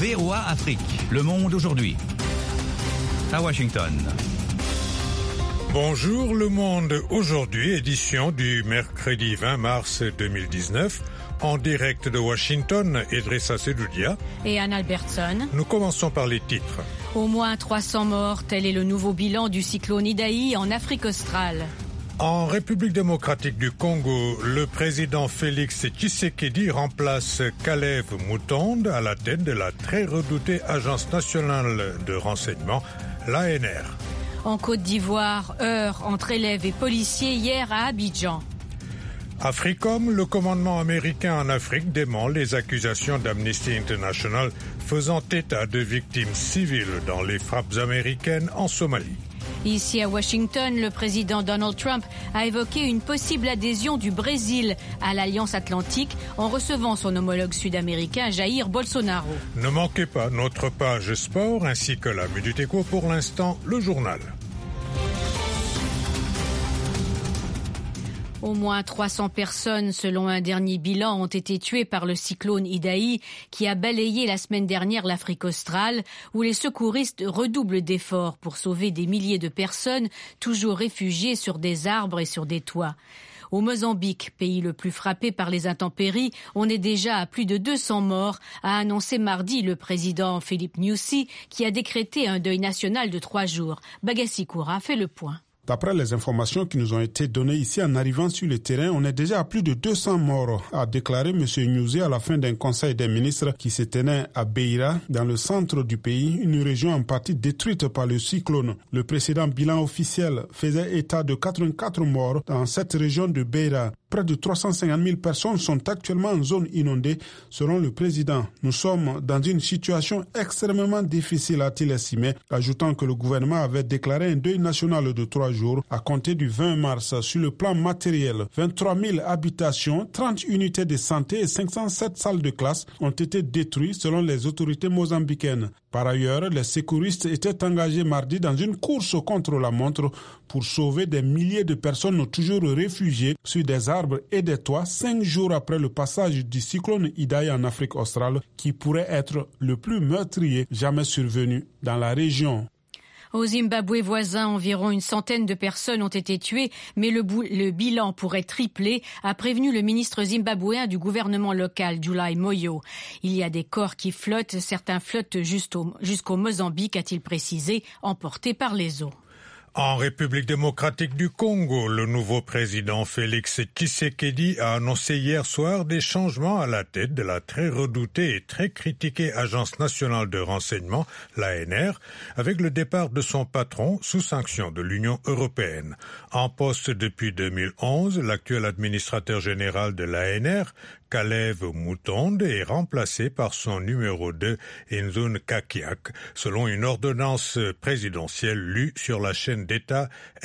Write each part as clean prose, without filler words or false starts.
VOA Afrique, le monde aujourd'hui. À Washington. Bonjour le monde aujourd'hui, édition du mercredi 20 mars 2019. En direct de Washington, Idrissa Sedoudia et Anne Albertson. Nous commençons par les titres. Au moins 300 morts, tel est le nouveau bilan du cyclone Idai en Afrique australe. En République démocratique du Congo, le président Félix Tshisekedi remplace Kalev Moutonde à la tête de la très redoutée Agence nationale de renseignement, l'ANR. En Côte d'Ivoire, heurts entre élèves et policiers hier à Abidjan. Africom, le commandement américain en Afrique dément les accusations d'Amnesty International faisant état de victimes civiles dans les frappes américaines en Somalie. Ici à Washington, le président Donald Trump a évoqué une possible adhésion du Brésil à l'Alliance Atlantique en recevant son homologue sud-américain Jair Bolsonaro. Ne manquez pas notre page sport ainsi que la Minute Éco. Pour l'instant, le journal. Au moins 300 personnes, selon un dernier bilan, ont été tuées par le cyclone Idai qui a balayé la semaine dernière l'Afrique australe, où les secouristes redoublent d'efforts pour sauver des milliers de personnes toujours réfugiées sur des arbres et sur des toits. Au Mozambique, pays le plus frappé par les intempéries, on est déjà à plus de 200 morts, a annoncé mardi le président Filipe Nyusi, qui a décrété un deuil national de 3 jours. Bagassi Koura fait le point. D'après les informations qui nous ont été données ici en arrivant sur le terrain, on est déjà à plus de 200 morts, a déclaré M. Nyusi à la fin d'un conseil des ministres qui se tenait à Beira, dans le centre du pays, une région en partie détruite par le cyclone. Le précédent bilan officiel faisait état de 84 morts dans cette région de Beira. Près de 350 000 personnes sont actuellement en zone inondée, selon le président. Nous sommes dans une situation extrêmement difficile, a-t-il estimé, ajoutant que le gouvernement avait déclaré un deuil national de 3 jours à compter du 20 mars. Sur le plan matériel, 23 000 habitations, 30 unités de santé et 507 salles de classe ont été détruites selon les autorités mozambicaines. Par ailleurs, les secouristes étaient engagés mardi dans une course contre la montre pour sauver des milliers de personnes toujours réfugiées sur des arbres et des toits 5 jours après le passage du cyclone Idai en Afrique australe qui pourrait être le plus meurtrier jamais survenu dans la région. Au Zimbabwe voisin, environ une centaine de personnes ont été tuées, mais le bilan pourrait tripler, a prévenu le ministre zimbabwéen du gouvernement local, July Moyo. Il y a des corps qui flottent, certains flottent jusqu'au Mozambique, a-t-il précisé, emportés par les eaux. En République démocratique du Congo, le nouveau président Félix Tshisekedi a annoncé hier soir des changements à la tête de la très redoutée et très critiquée Agence nationale de renseignement, l'ANR, avec le départ de son patron sous sanction de l'Union européenne. En poste depuis 2011, l'actuel administrateur général de l'ANR, Kalev Moutonde, est remplacé par son numéro 2, Inzun Kakiak, selon une ordonnance présidentielle lue sur la chaîne d'État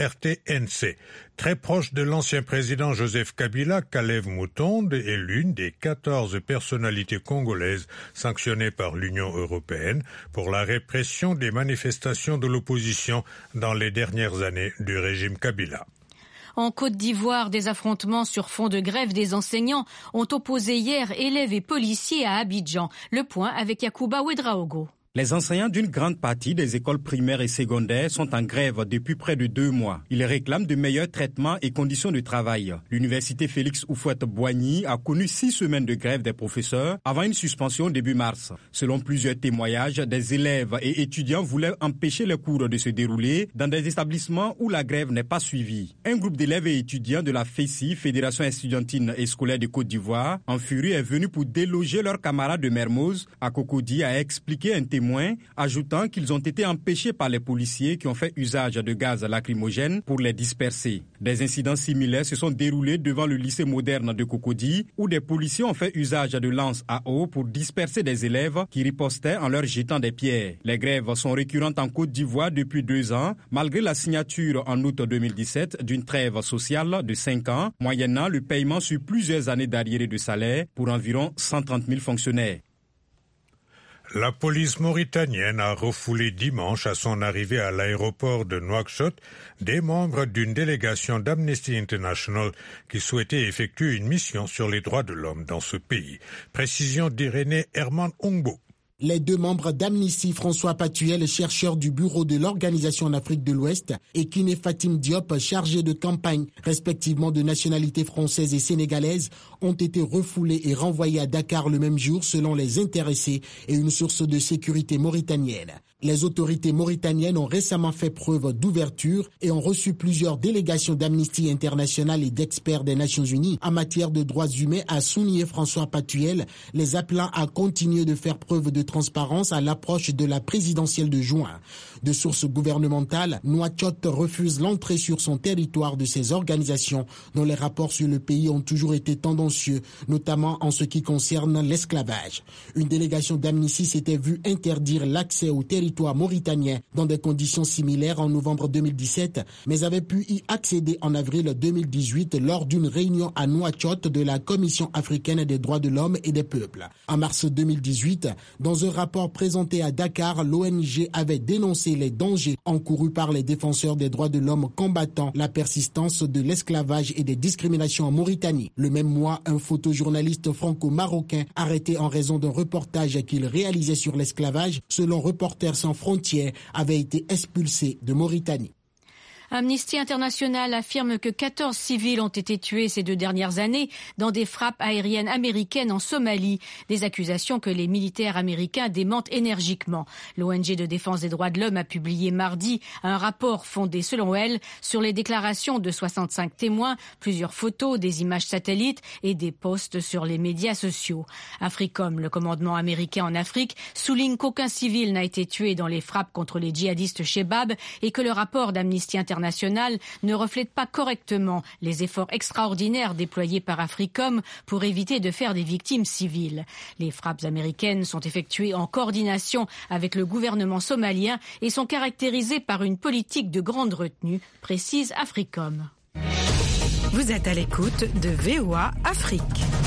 RTNC. Très proche de l'ancien président Joseph Kabila, Kalev Moutonde est l'une des 14 personnalités congolaises sanctionnées par l'Union européenne pour la répression des manifestations de l'opposition dans les dernières années du régime Kabila. En Côte d'Ivoire, des affrontements sur fond de grève des enseignants ont opposé hier élèves et policiers à Abidjan. Le point avec Yacouba Ouedraogo. Les enseignants d'une grande partie des écoles primaires et secondaires sont en grève depuis près de 2 mois. Ils réclament de meilleurs traitements et conditions de travail. L'université Félix Houphouët-Boigny a connu 6 semaines de grève des professeurs avant une suspension début mars. Selon plusieurs témoignages, des élèves et étudiants voulaient empêcher les cours de se dérouler dans des établissements où la grève n'est pas suivie. Un groupe d'élèves et étudiants de la FESI, Fédération estudiantine et scolaire de Côte d'Ivoire, en furie est venu pour déloger leurs camarades de Mermoz. À Cocody a expliqué un témoin, ajoutant qu'ils ont été empêchés par les policiers qui ont fait usage de gaz lacrymogène pour les disperser. Des incidents similaires se sont déroulés devant le lycée moderne de Cocody, où des policiers ont fait usage de lances à eau pour disperser des élèves qui ripostaient en leur jetant des pierres. Les grèves sont récurrentes en Côte d'Ivoire depuis 2 ans, malgré la signature en août 2017 d'une trêve sociale de 5 ans, moyennant le paiement sur plusieurs années d'arriérés de salaire pour environ 130 000 fonctionnaires. La police mauritanienne a refoulé dimanche à son arrivée à l'aéroport de Nouakchott des membres d'une délégation d'Amnesty International qui souhaitait effectuer une mission sur les droits de l'homme dans ce pays. Précision d'Irénée Herman Ongbo. Les deux membres d'Amnesty, François Patuel, chercheur du bureau de l'Organisation en Afrique de l'Ouest, et Kiné Fatim Diop, chargé de campagne, respectivement de nationalité française et sénégalaise, ont été refoulés et renvoyés à Dakar le même jour selon les intéressés et une source de sécurité mauritanienne. Les autorités mauritaniennes ont récemment fait preuve d'ouverture et ont reçu plusieurs délégations d'Amnesty International et d'experts des Nations Unies en matière de droits humains, a souligné François Patuel, les appelant à continuer de faire preuve de transparence à l'approche de la présidentielle de juin. De sources gouvernementales, Nouakchott refuse l'entrée sur son territoire de ces organisations dont les rapports sur le pays ont toujours été tendancieux, notamment en ce qui concerne l'esclavage. Une délégation d'Amnesty s'était vue interdire l'accès au territoire mauritanien dans des conditions similaires en novembre 2017, mais avait pu y accéder en avril 2018 lors d'une réunion à Nouakchott de la Commission africaine des droits de l'homme et des peuples. En mars 2018, dans un rapport présenté à Dakar, l'ONG avait dénoncé les dangers encourus par les défenseurs des droits de l'homme combattant la persistance de l'esclavage et des discriminations en Mauritanie. Le même mois, un photojournaliste franco-marocain arrêté en raison d'un reportage qu'il réalisait sur l'esclavage, selon Reporters sans frontières, avait été expulsé de Mauritanie. Amnesty International affirme que 14 civils ont été tués ces 2 dernières années dans des frappes aériennes américaines en Somalie, des accusations que les militaires américains démentent énergiquement. L'ONG de défense des droits de l'homme a publié mardi un rapport fondé, selon elle, sur les déclarations de 65 témoins, plusieurs photos, des images satellites et des posts sur les médias sociaux. AFRICOM, le commandement américain en Afrique, souligne qu'aucun civil n'a été tué dans les frappes contre les djihadistes Shebab et que le rapport d'Amnesty International ne reflète pas correctement les efforts extraordinaires déployés par AFRICOM pour éviter de faire des victimes civiles. Les frappes américaines sont effectuées en coordination avec le gouvernement somalien et sont caractérisées par une politique de grande retenue, précise AFRICOM. Vous êtes à l'écoute de VOA Afrique.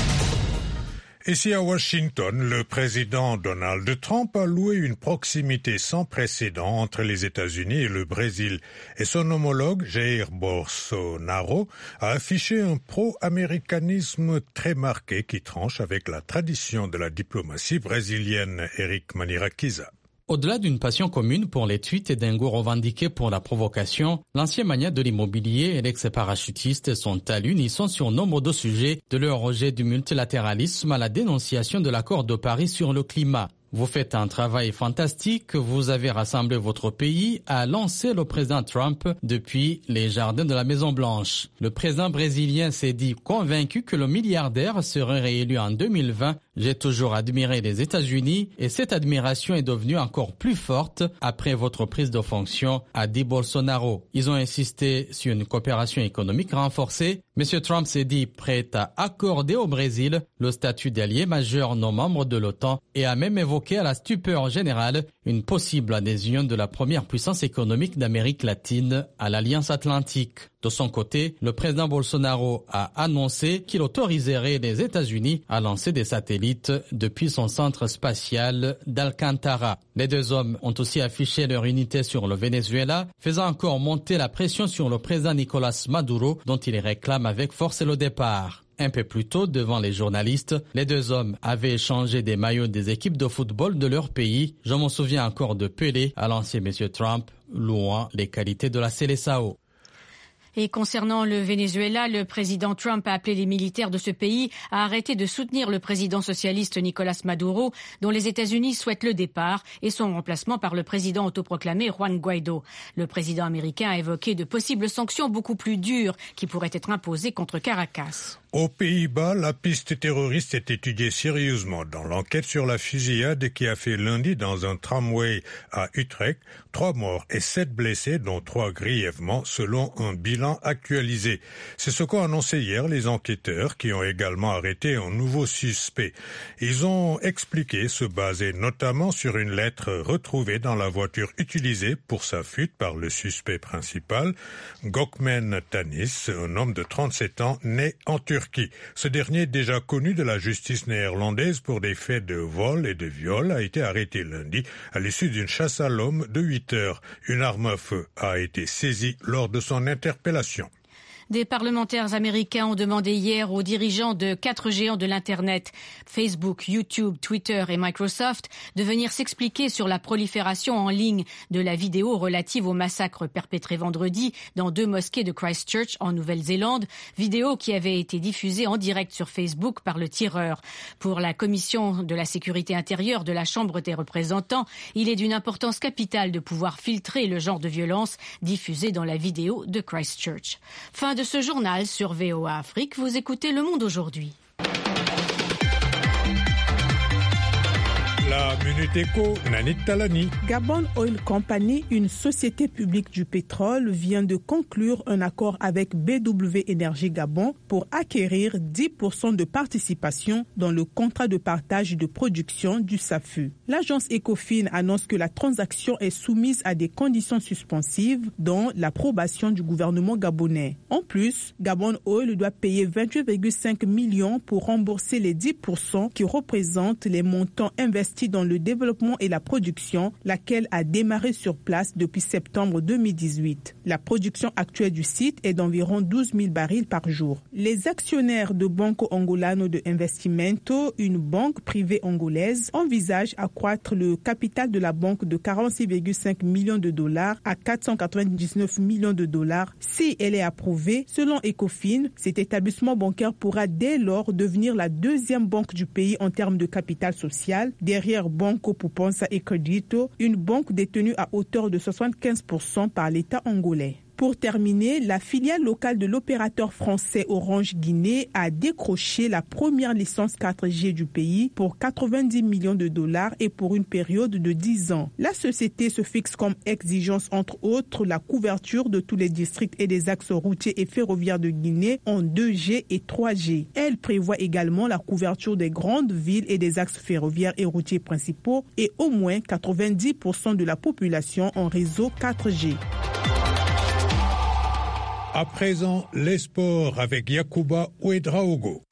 Ici à Washington, le président Donald Trump a loué une proximité sans précédent entre les États-Unis et le Brésil. Et son homologue, Jair Bolsonaro, a affiché un pro-américanisme très marqué qui tranche avec la tradition de la diplomatie brésilienne. Eric Manirakiza. Au-delà d'une passion commune pour les tweets et d'un goût revendiqué pour la provocation, l'ancien magnat de l'immobilier et l'ex-parachutiste sont à l'unisson sur nombre de sujets, de leur rejet du multilatéralisme à la dénonciation de l'accord de Paris sur le climat. Vous faites un travail fantastique, vous avez rassemblé votre pays, a lancé le président Trump depuis les jardins de la Maison-Blanche. Le président brésilien s'est dit convaincu que le milliardaire serait réélu en 2020. J'ai toujours admiré les États-Unis et cette admiration est devenue encore plus forte après votre prise de fonction, a dit Bolsonaro. Ils ont insisté sur une coopération économique renforcée. M. Trump s'est dit prêt à accorder au Brésil le statut d'allié majeur non membre de l'OTAN et a même évoqué à la stupeur générale une possible adhésion de la première puissance économique d'Amérique latine à l'Alliance Atlantique. De son côté, le président Bolsonaro a annoncé qu'il autoriserait les États-Unis à lancer des satellites depuis son centre spatial d'Alcantara. Les deux hommes ont aussi affiché leur unité sur le Venezuela, faisant encore monter la pression sur le président Nicolás Maduro, dont ils réclament avec force le départ. Un peu plus tôt, devant les journalistes, les deux hommes avaient échangé des maillots des équipes de football de leur pays. Je m'en souviens encore de Pelé, a lancé M. Trump, louant les qualités de la Seleção. Et concernant le Venezuela, le président Trump a appelé les militaires de ce pays à arrêter de soutenir le président socialiste Nicolás Maduro, dont les États-Unis souhaitent le départ et son remplacement par le président autoproclamé Juan Guaidó. Le président américain a évoqué de possibles sanctions beaucoup plus dures qui pourraient être imposées contre Caracas. Aux Pays-Bas, la piste terroriste est étudiée sérieusement dans l'enquête sur la fusillade qui a fait lundi dans un tramway à Utrecht 3 morts et 7 blessés, dont 3 grièvement, selon un bilan actualisé. C'est ce qu'ont annoncé hier les enquêteurs qui ont également arrêté un nouveau suspect. Ils ont expliqué se baser notamment sur une lettre retrouvée dans la voiture utilisée pour sa fuite par le suspect principal, Gökmen Tanis, un homme de 37 ans né en Turquie. Ce dernier, déjà connu de la justice néerlandaise pour des faits de vol et de viol, a été arrêté lundi à l'issue d'une chasse à l'homme de 8 heures. Une arme à feu a été saisie lors de son interpellation. Des parlementaires américains ont demandé hier aux dirigeants de 4 géants de l'Internet, Facebook, YouTube, Twitter et Microsoft, de venir s'expliquer sur la prolifération en ligne de la vidéo relative au massacre perpétré vendredi dans 2 mosquées de Christchurch en Nouvelle-Zélande, vidéo qui avait été diffusée en direct sur Facebook par le tireur. Pour la Commission de la sécurité intérieure de la Chambre des représentants, il est d'une importance capitale de pouvoir filtrer le genre de violence diffusée dans la vidéo de Christchurch. Fin de ce journal sur VOA Afrique. Vous écoutez Le Monde aujourd'hui. La Minute Éco, Nanit Talani. Gabon Oil Company, une société publique du pétrole, vient de conclure un accord avec BW Énergie Gabon pour acquérir 10% de participation dans le contrat de partage de production du SAFU. L'agence Ecofin annonce que la transaction est soumise à des conditions suspensives, dont l'approbation du gouvernement gabonais. En plus, Gabon Oil doit payer 28,5 millions pour rembourser les 10% qui représentent les montants investis dans le développement et la production, laquelle a démarré sur place depuis septembre 2018. La production actuelle du site est d'environ 12 000 barils par jour. Les actionnaires de Banco Angolano de Investimento, une banque privée angolaise, envisagent accroître le capital de la banque de 46,5 millions de dollars à 499 millions de dollars. Si elle est approuvée, selon Ecofin, cet établissement bancaire pourra dès lors devenir la 2e banque du pays en termes de capital social, derrière Banco Pouponça et Crédito, une banque détenue à hauteur de 75% par l'État angolais. Pour terminer, la filiale locale de l'opérateur français Orange Guinée a décroché la première licence 4G du pays pour 90 millions de dollars et pour une période de 10 ans. La société se fixe comme exigence, entre autres, la couverture de tous les districts et des axes routiers et ferroviaires de Guinée en 2G et 3G. Elle prévoit également la couverture des grandes villes et des axes ferroviaires et routiers principaux et au moins 90% de la population en réseau 4G. À présent, les sports avec Yacouba Ouedraogo.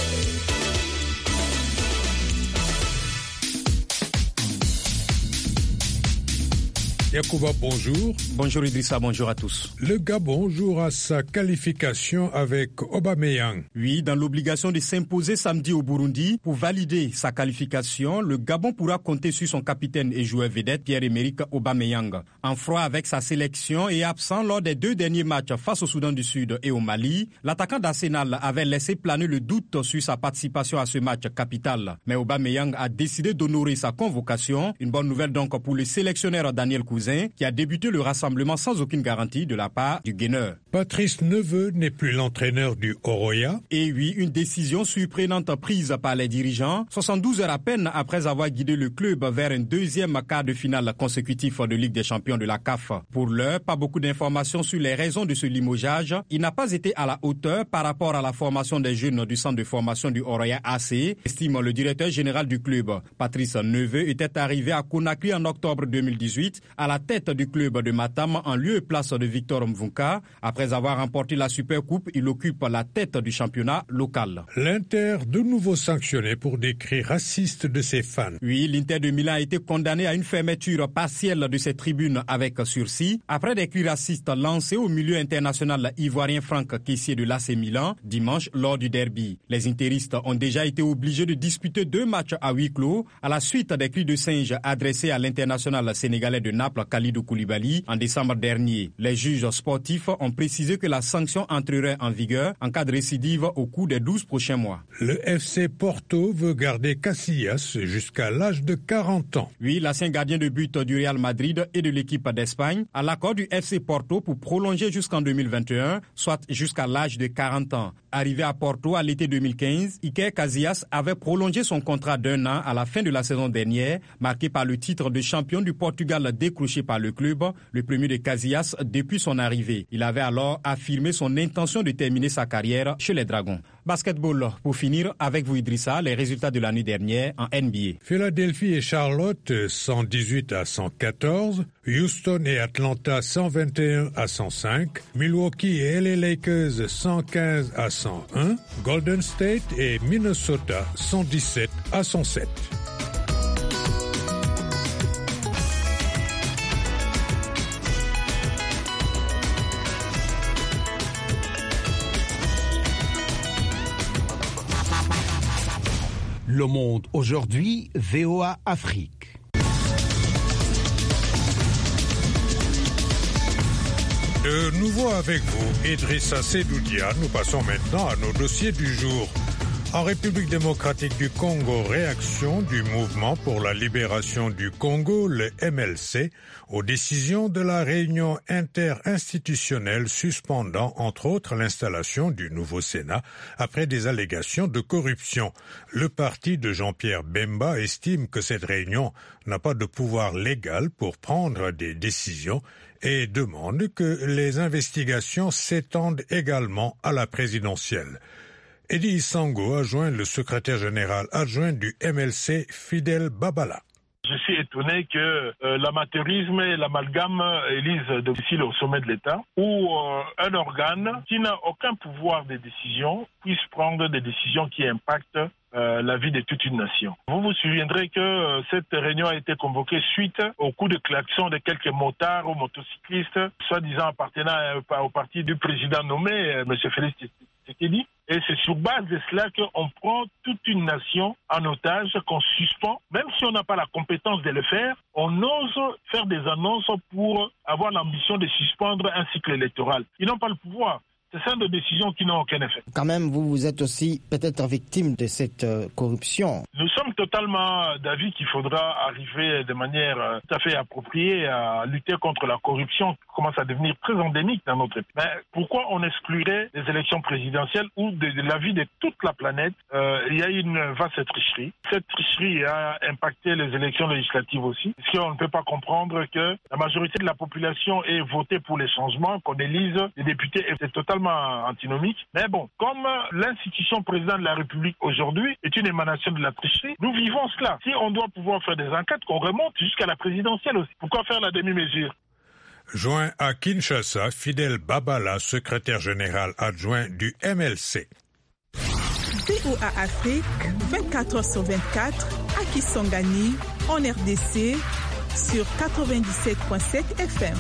Yacouba, bonjour. Bonjour Idrissa, bonjour à tous. Le Gabon jouera sa qualification avec Aubameyang. Oui, dans l'obligation de s'imposer samedi au Burundi pour valider sa qualification, le Gabon pourra compter sur son capitaine et joueur vedette Pierre-Emerick Aubameyang. En froid avec sa sélection et absent lors des 2 derniers matchs face au Soudan du Sud et au Mali, l'attaquant d'Arsenal avait laissé planer le doute sur sa participation à ce match capital. Mais Aubameyang a décidé d'honorer sa convocation. Une bonne nouvelle donc pour le sélectionneur Daniel Cousin, qui a débuté le rassemblement sans aucune garantie de la part du gaineur. Patrice Neveu n'est plus l'entraîneur du Oroya. Et oui, une décision surprenante prise par les dirigeants, 72 heures à peine après avoir guidé le club vers un 2e quart de finale consécutif de Ligue des Champions de la CAF. Pour l'heure, pas beaucoup d'informations sur les raisons de ce limogeage. Il n'a pas été à la hauteur par rapport à la formation des jeunes du centre de formation du Oroya AC, estime le directeur général du club. Patrice Neveu était arrivé à Conakry en octobre 2018 à la tête du club de Matam en lieu et place de Victor Mvunka. Après avoir remporté la Supercoupe, il occupe la tête du championnat local. L'Inter, de nouveau sanctionné pour des cris racistes de ses fans. Oui, l'Inter de Milan a été condamné à une fermeture partielle de ses tribunes avec sursis après des cris racistes lancés au milieu international ivoirien Franck Kessié de l'AC Milan dimanche lors du derby. Les interistes ont déjà été obligés de disputer 2 matchs à huis clos à la suite des cris de singe adressés à l'international sénégalais de Naples Khalidou Koulibaly en décembre dernier. Les juges sportifs ont précisé que la sanction entrerait en vigueur en cas de récidive au cours des 12 prochains mois. Le FC Porto veut garder Casillas jusqu'à l'âge de 40 ans. Oui, l'ancien gardien de but du Real Madrid et de l'équipe d'Espagne a l'accord du FC Porto pour prolonger jusqu'en 2021, soit jusqu'à l'âge de 40 ans. Arrivé à Porto à l'été 2015, Iker Casillas avait prolongé son contrat d'1 an à la fin de la saison dernière, marqué par le titre de champion du Portugal décroché par le club, le premier de Casillas depuis son arrivée. Il avait alors affirmé son intention de terminer sa carrière chez les Dragons. Basketball, pour finir avec vous Idrissa, les résultats de l'année dernière en NBA. Philadelphie et Charlotte 118 à 114, Houston et Atlanta 121 à 105, Milwaukee et LA Lakers 115 à 101, Golden State et Minnesota 117 à 107. Le Monde aujourd'hui, VOA Afrique. De nouveau avec vous, Idrissa Sedoudia. Nous passons maintenant à nos dossiers du jour. En République démocratique du Congo, réaction du mouvement pour la libération du Congo, le MLC, aux décisions de la réunion interinstitutionnelle suspendant entre autres l'installation du nouveau Sénat après des allégations de corruption. Le parti de Jean-Pierre Bemba estime que cette réunion n'a pas de pouvoir légal pour prendre des décisions et demande que les investigations s'étendent également à la présidentielle. Eddie Sango a joint le secrétaire général adjoint du MLC, Fidel Babala. Je suis étonné que l'amateurisme et l'amalgame élisent domicile au sommet de l'État, où un organe qui n'a aucun pouvoir de décision puisse prendre des décisions qui impactent la vie de toute une nation. Vous vous souviendrez que cette réunion a été convoquée suite au coup de klaxon de quelques motards ou motocyclistes, soi-disant appartenant au parti du président nommé, M. Félix Tshisekedi. Et c'est sur base de cela qu'on prend toute une nation en otage, qu'on suspend. Même si on n'a pas la compétence de le faire, on ose faire des annonces pour avoir l'ambition de suspendre un cycle électoral. Ils n'ont pas le pouvoir. C'est ça de décisions qui n'ont aucun effet. Quand même, vous êtes aussi peut-être victime de cette corruption. Nous sommes totalement d'avis qu'il faudra arriver de manière tout à fait appropriée à lutter contre la corruption qui commence à devenir très endémique dans notre pays. Mais pourquoi on exclurait les élections présidentielles ou de l'avis de toute la planète? Il y a une vaste tricherie. Cette tricherie a impacté les élections législatives aussi. Parce qu'on ne peut pas comprendre que la majorité de la population ait voté pour les changements, qu'on élise les députés, c'est totalement antinomique. Mais bon, comme l'institution président de la République aujourd'hui est une émanation de la tricherie, nous vivons cela. Si on doit pouvoir faire des enquêtes, qu'on remonte jusqu'à la présidentielle aussi. Pourquoi faire la demi-mesure? Joint à Kinshasa, Fidel Babala, secrétaire général adjoint du MLC. VOA Afrique, 24h/24, à Kisangani, en RDC, sur 97.7 FM.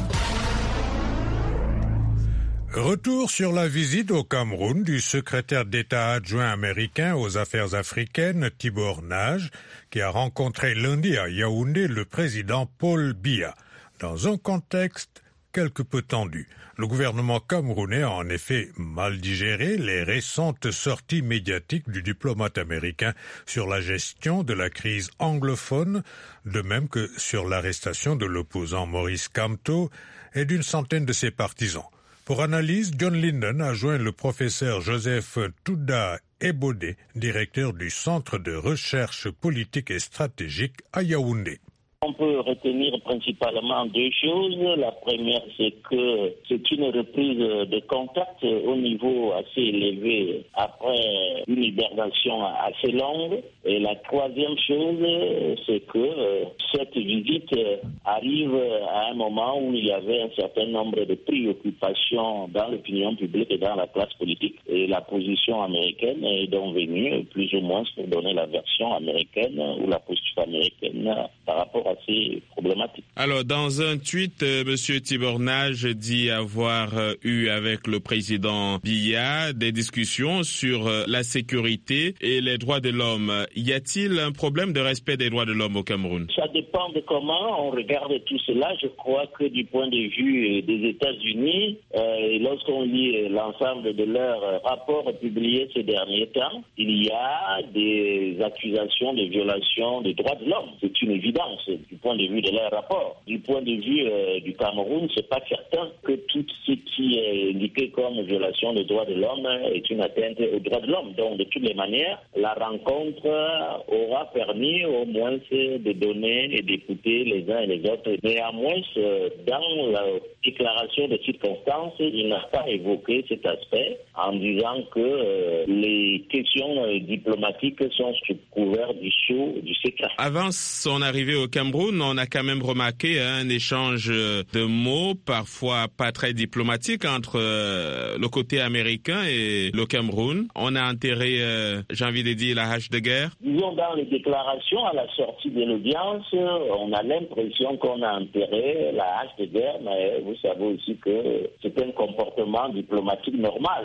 Retour sur la visite au Cameroun du secrétaire d'État adjoint américain aux affaires africaines, Tibor Nagy, qui a rencontré lundi à Yaoundé le président Paul Biya. Dans un contexte quelque peu tendu, le gouvernement camerounais a en effet mal digéré les récentes sorties médiatiques du diplomate américain sur la gestion de la crise anglophone, de même que sur l'arrestation de l'opposant Maurice Kamto et d'une centaine de ses partisans. Pour analyse, John Linden a joint le professeur Joseph Touda Ebodé, directeur du Centre de recherche politique et stratégique à Yaoundé. On peut retenir principalement deux choses. La première, c'est que c'est une reprise de contact au niveau assez élevé après une hibernation assez longue. Et la troisième chose, c'est que cette visite arrive à un moment où il y avait un certain nombre de préoccupations dans l'opinion publique et dans la classe politique. Et la position américaine est donc venue plus ou moins pour donner la version américaine ou la posture américaine par rapport à ces problématiques. Alors, dans un tweet, M. Tibor Nagy dit avoir eu avec le président Biya des discussions sur la sécurité et les droits de l'homme. Y a-t-il un problème de respect des droits de l'homme au Cameroun? Ça dépend de comment on regarde tout cela. Je crois que du point de vue des États-Unis, lorsqu'on lit l'ensemble de leurs rapports publiés ces derniers temps, il y a des accusations de violation des droits de l'homme. C'est une évidence du point de vue de leurs rapports. Du point de vue du Cameroun, c'est pas certain que tout ce qui est indiqué comme violation des droits de l'homme est une atteinte aux droits de l'homme. Donc, de toutes les manières, la rencontre aura permis au moins de donner et d'écouter les uns et les autres. Néanmoins, dans la déclaration de circonstances, il n'a pas évoqué cet aspect en disant que les questions diplomatiques sont sous couvert du sceau du secret. Avant son arrivée au Cameroun, on a quand même remarqué un échange de mots, parfois pas très diplomatique, entre le côté américain et le Cameroun. On a enterré, j'ai envie de dire, la hache de guerre. Disons, dans les déclarations à la sortie de l'audience, on a l'impression qu'on a enterré la hache de guerre, mais vous savez aussi que c'est un comportement diplomatique normal. C'est plus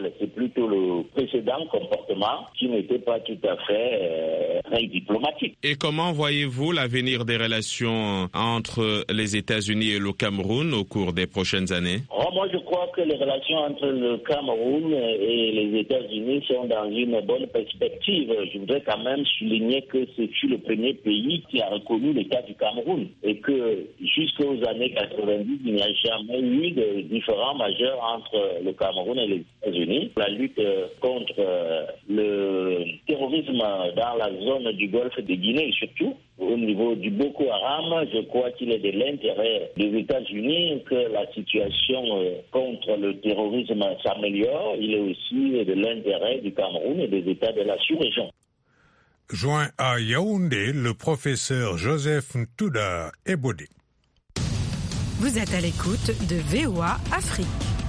plutôt le précédent comportement qui n'était pas tout à fait très diplomatique. Et comment voyez-vous l'avenir des relations entre les États-Unis et le Cameroun au cours des prochaines années? Moi, je crois que les relations entre le Cameroun et les États-Unis sont dans une bonne perspective. Je voudrais quand même souligner que ce fut le premier pays qui a reconnu l'État du Cameroun et que jusqu'aux années 90, il n'y a jamais eu de différend majeur entre le Cameroun et les États-Unis. La lutte contre le terrorisme dans la zone du golfe de Guinée, surtout au niveau du Boko Haram, je crois qu'il est de l'intérêt des États-Unis que la situation contre le terrorisme s'améliore. Il est aussi de l'intérêt du Cameroun et des États de la sous-région. Joint à Yaoundé, le professeur Joseph Ntouda Ebodé. Vous êtes à l'écoute de VOA Afrique.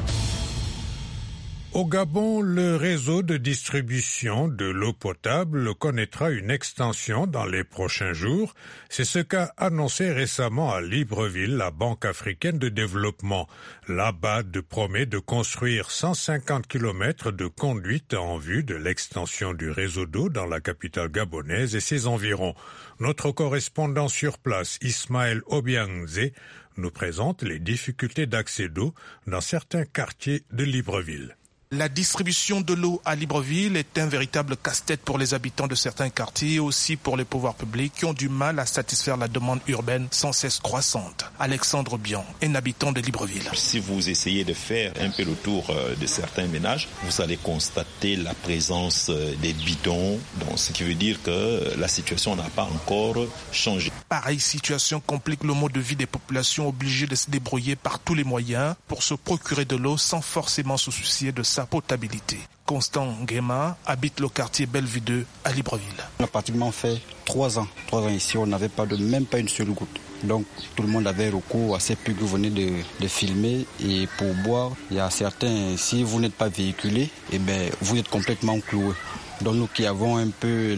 Au Gabon, le réseau de distribution de l'eau potable connaîtra une extension dans les prochains jours. C'est ce qu'a annoncé récemment à Libreville la Banque africaine de développement. La BAD promet de construire 150 km de conduite en vue de l'extension du réseau d'eau dans la capitale gabonaise et ses environs. Notre correspondant sur place, Ismaël Obiangze, nous présente les difficultés d'accès d'eau dans certains quartiers de Libreville. La distribution de l'eau à Libreville est un véritable casse-tête pour les habitants de certains quartiers et aussi pour les pouvoirs publics qui ont du mal à satisfaire la demande urbaine sans cesse croissante. Alexandre Bian, un habitant de Libreville. Si vous essayez de faire un peu le tour de certains ménages, vous allez constater la présence des bidons, donc ce qui veut dire que la situation n'a pas encore changé. Pareille situation complique le mode de vie des populations obligées de se débrouiller par tous les moyens pour se procurer de l'eau sans forcément se soucier de sa potabilité. Constant Nguema habite le quartier Bellevue 2 à Libreville. On a pratiquement fait 3 ans ici, on n'avait même pas une seule goutte. Donc tout le monde avait recours à ces puits que vous venez de filmer et pour boire, il y a certains, si vous n'êtes pas véhiculé, vous êtes complètement cloué. Donc nous qui avons un peu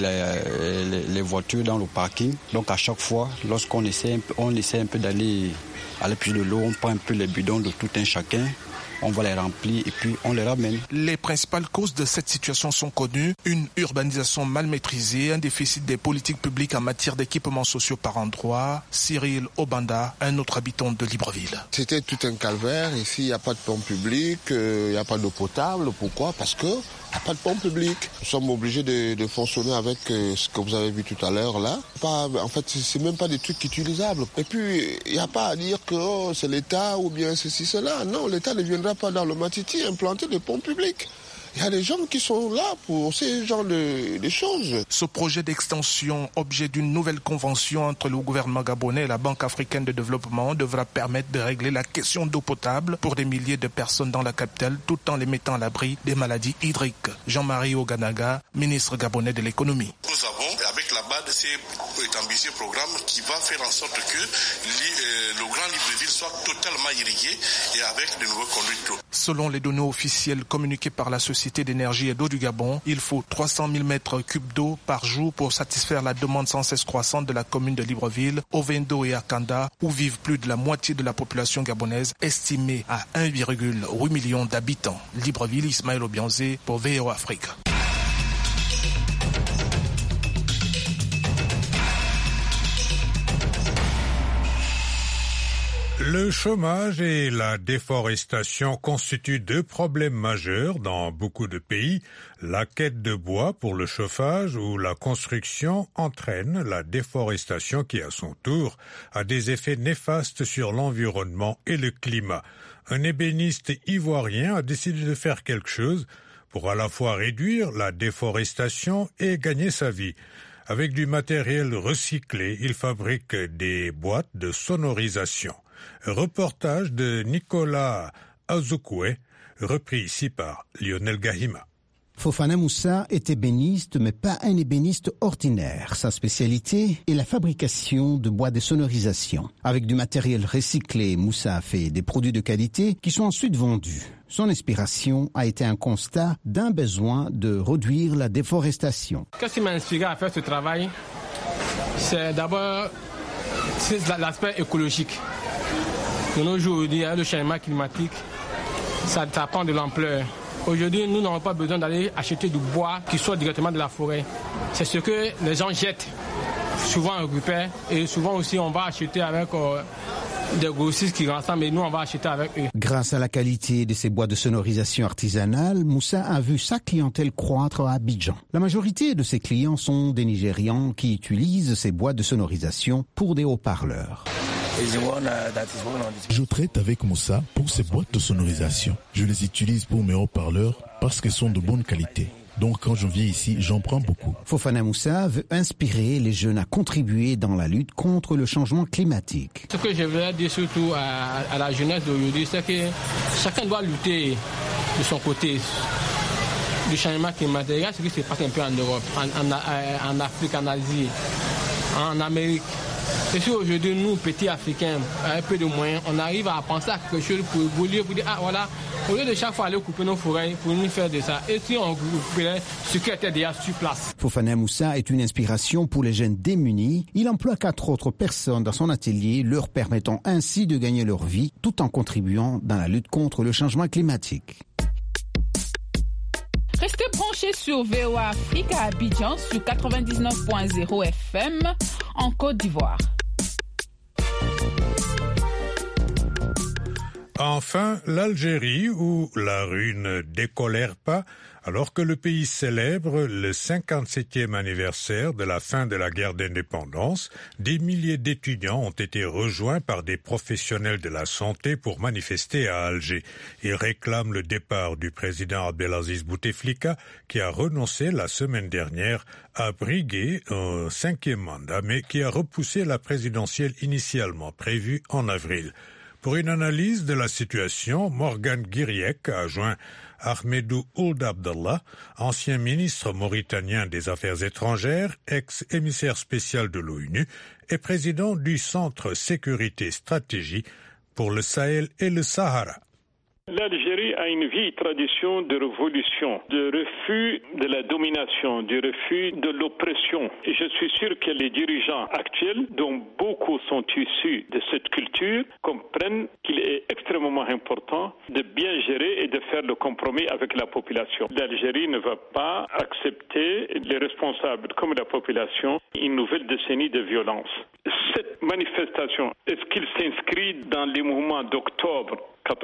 les voitures dans le parking, donc à chaque fois, lorsqu'on essaie un peu d'aller à la puits de l'eau, on prend un peu les bidons de tout un chacun. On va les remplir et puis on les ramène. Les principales causes de cette situation sont connues. Une urbanisation mal maîtrisée, un déficit des politiques publiques en matière d'équipements sociaux par endroit. Cyril Obanda, un autre habitant de Libreville. C'était tout un calvaire. Ici, il n'y a pas de pompe publique, il n'y a pas d'eau potable. Pourquoi ? Parce que il n'y a pas de pompe publique. Nous sommes obligés de fonctionner avec ce que vous avez vu tout à l'heure là. En fait, c'est même pas des trucs utilisables. Et puis, il n'y a pas à dire que c'est l'État ou bien ceci, cela. Non, l'État ne viendra pas dans le Matiti implanter des pompes publiques. Il y a des gens qui sont là pour ces genres de choses. Ce projet d'extension, objet d'une nouvelle convention entre le gouvernement gabonais et la Banque africaine de développement, devra permettre de régler la question d'eau potable pour des milliers de personnes dans la capitale, tout en les mettant à l'abri des maladies hydriques. Jean-Marie Oganaga, ministre gabonais de l'économie. Nous avons, avec la BAD, cet ambitieux programme qui va faire en sorte que le Grand Libreville soit totalement irrigué et avec de nouveaux conduits d'eau. Selon les données officielles communiquées par la Société d'énergie et d'eau du Gabon, il faut 300 000 mètres cubes d'eau par jour pour satisfaire la demande sans cesse croissante de la commune de Libreville, Ovendo et Akanda, où vivent plus de la moitié de la population gabonaise, estimée à 1,8 million d'habitants. Libreville, Ismaël Obiangze pour VOA Afrique. Le chômage et la déforestation constituent 2 problèmes majeurs dans beaucoup de pays. La quête de bois pour le chauffage ou la construction entraîne la déforestation qui, à son tour, a des effets néfastes sur l'environnement et le climat. Un ébéniste ivoirien a décidé de faire quelque chose pour à la fois réduire la déforestation et gagner sa vie. Avec du matériel recyclé, il fabrique des boîtes de sonorisation. Reportage de Nicolas Azoukoué, repris ici par Lionel Gahima. Fofana Moussa est ébéniste, mais pas un ébéniste ordinaire. Sa spécialité est la fabrication de bois de sonorisation. Avec du matériel recyclé, Moussa a fait des produits de qualité qui sont ensuite vendus. Son inspiration a été un constat d'un besoin de réduire la déforestation. Qu'est-ce qui m'a inspiré à faire ce travail ? C'est d'abord l'aspect écologique. De nos jours, le changement climatique, ça prend de l'ampleur. Aujourd'hui, nous n'avons pas besoin d'aller acheter du bois qui sort directement de la forêt. C'est ce que les gens jettent, souvent en repère, et souvent aussi on va acheter avec des grossistes qui rassemblent et nous on va acheter avec eux. Grâce à la qualité de ces bois de sonorisation artisanale, Moussa a vu sa clientèle croître à Abidjan. La majorité de ses clients sont des Nigérians qui utilisent ces bois de sonorisation pour des haut-parleurs. Je traite avec Moussa pour ces boîtes de sonorisation. Je les utilise pour mes haut-parleurs parce qu'elles sont de bonne qualité. Donc quand je viens ici, j'en prends beaucoup. Fofana Moussa veut inspirer les jeunes à contribuer dans la lutte contre le changement climatique. Ce que je veux dire surtout à la jeunesse d'aujourd'hui, c'est que chacun doit lutter de son côté du changement climatique. Regarde ce qui se passe un peu en Europe, en Afrique, en Asie, en Amérique. Et si aujourd'hui, nous, petits Africains, avec peu de moyens, on arrive à penser à quelque chose pour évoluer, pour dire, ah voilà, au lieu de chaque fois aller couper nos forêts, pour nous faire de ça. Et si on couperait ce qui était déjà sur place. Fofana Moussa est une inspiration pour les jeunes démunis. Il emploie 4 autres personnes dans son atelier, leur permettant ainsi de gagner leur vie, tout en contribuant dans la lutte contre le changement climatique. Restez branchés sur VOA Afrique à Abidjan sur 99.0 FM en Côte d'Ivoire. Enfin, l'Algérie, où la rue ne décolère pas, alors que le pays célèbre le 57e anniversaire de la fin de la guerre d'indépendance, des milliers d'étudiants ont été rejoints par des professionnels de la santé pour manifester à Alger. Ils réclament le départ du président Abdelaziz Bouteflika, qui a renoncé la semaine dernière à briguer un 5e mandat, mais qui a repoussé la présidentielle initialement prévue en avril. Pour une analyse de la situation, Morgan Guiriec a joint Ahmedou Ould Abdallah, ancien ministre mauritanien des Affaires étrangères, ex-émissaire spécial de l'ONU et président du Centre Sécurité Stratégie pour le Sahel et le Sahara. L'Algérie a une vieille tradition de révolution, de refus de la domination, du refus de l'oppression. Et je suis sûr que les dirigeants actuels, dont beaucoup sont issus de cette culture, comprennent qu'il est extrêmement important de bien gérer et de faire le compromis avec la population. L'Algérie ne va pas accepter, les responsables comme la population, une nouvelle décennie de violence. Cette manifestation, est-ce qu'il s'inscrit dans les mouvements d'octobre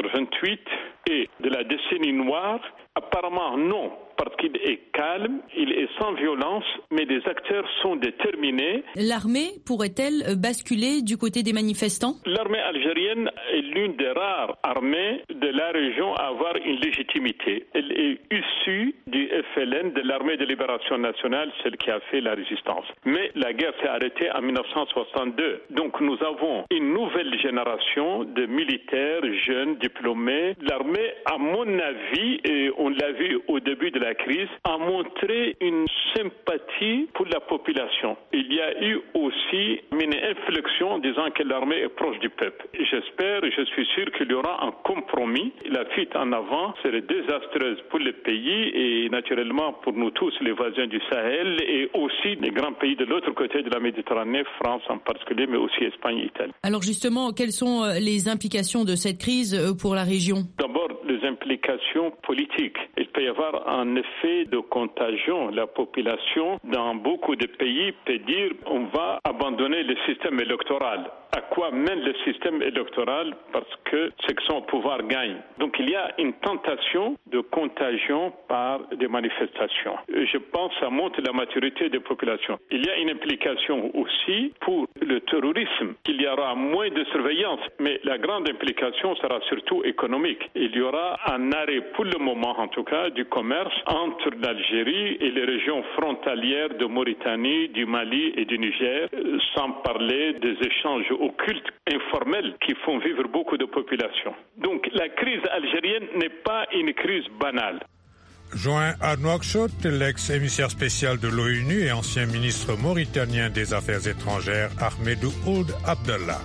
88 et de la décennie noire? Apparemment non, parce qu'il est calme, il est sans violence, mais les acteurs sont déterminés. L'armée pourrait-elle basculer du côté des manifestants? L'armée algérienne est l'une des rares armées de la région à avoir une légitimité. Elle est issue du FLN, de l'armée de libération nationale, celle qui a fait la résistance. Mais la guerre s'est arrêtée en 1962. Donc nous avons une nouvelle génération de militaires jeunes, diplômés. L'armée, à mon avis, et on l'a vu au début de la crise, a montré une sympathie pour la population. Il y a eu aussi une inflexion en disant que l'armée est proche du peuple. J'espère et je suis sûr qu'il y aura un compromis. La fuite en avant serait désastreuse pour le pays et naturellement pour nous tous, les voisins du Sahel et aussi les grands pays de l'autre côté de la Méditerranée, France en particulier, mais aussi Espagne et Italie. Alors justement, quelles sont les implications de cette crise pour la région? D'abord, les implications politiques. Il peut y avoir un effet de contagion. La population, dans beaucoup de pays, peut dire on va abandonner le système électoral. À quoi mène le système électoral? Parce que ceux qui sont au pouvoir gagnent. Donc il y a une tentation de contagion par des manifestations. Je pense que ça montre la maturité des populations. Il y a une implication aussi pour le terrorisme. Il y aura moins de surveillance, mais la grande implication sera surtout économique. Il y aura un arrêt, pour le moment en tout cas, du commerce entre l'Algérie et les régions frontalières de Mauritanie, du Mali et du Niger, sans parler des échanges occultes, informels, qui font vivre beaucoup de populations. Donc la crise algérienne n'est pas une crise banale. Joint à Nouakchott, l'ex-émissaire spécial de l'ONU et ancien ministre mauritanien des Affaires étrangères, Ahmedou Ould Abdallah.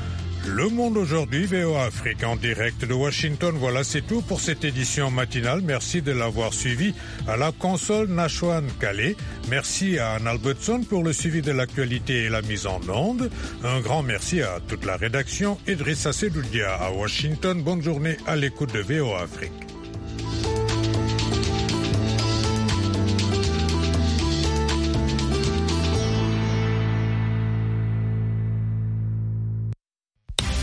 Le Monde aujourd'hui, VOA Afrique en direct de Washington. Voilà, c'est tout pour cette édition matinale. Merci de l'avoir suivi. À la console, Nashwan Calais. Merci à Anne Albertson pour le suivi de l'actualité et la mise en onde. Un grand merci à toute la rédaction. Idrissa Sedoudia à Washington. Bonne journée à l'écoute de VOA Afrique.